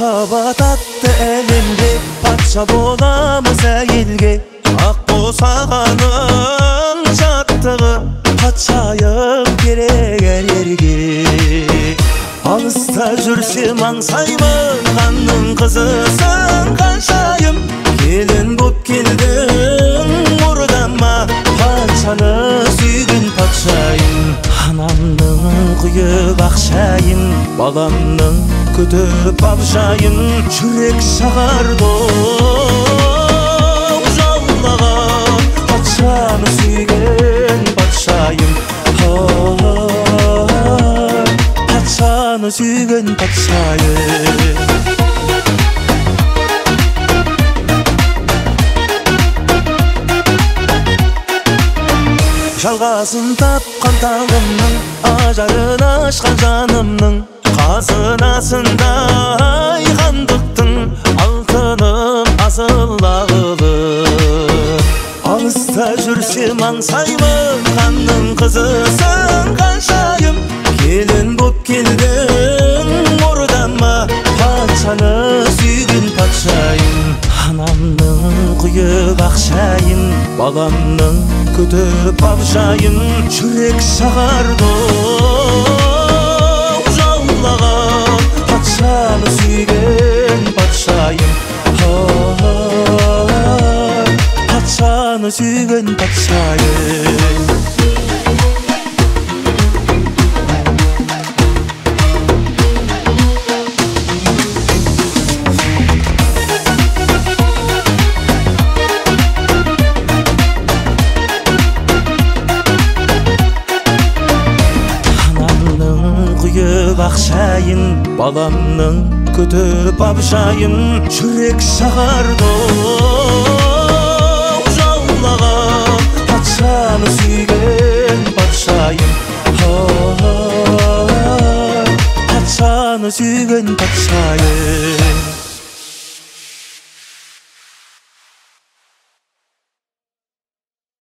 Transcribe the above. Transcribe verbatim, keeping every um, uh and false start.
Махаббат атты әлемге патша боламыз әйелге. Ақ босағаның жаттығы патшайым керек әр ерге. Алыста жүрсем аңсаймын ханның қызысың қаншайым. Келін боп келдің ордама патшаны сүйген патшайым. Анамның құйып ақшайын, баламның күтіп абжайын. Жүрек шағарды жаулаған патшаны сүйген патшайым. Патшаны сүйген патшайым. Жалғасын тапқан тағымның, ажарын ашқан жанымның, қазынасындай хандықтың алтыным асыл ағылы. Алыста жүрсем аңсаймын ханның қызысың қаншайым. Келін боп келдің ордама патшаны сүйген патшайым. Анамның құйып ақшайын, баламның күтіп абжайын. Жүрек шағарды жаулаған патшаны сүйген патшайым. Патшаны сүйген патшайым. Ақшайын, баламның күтіп абжайын. Жүрек шағарды жаулаған патшаны сүйген патшайым. Патшаны сүйген патшайым.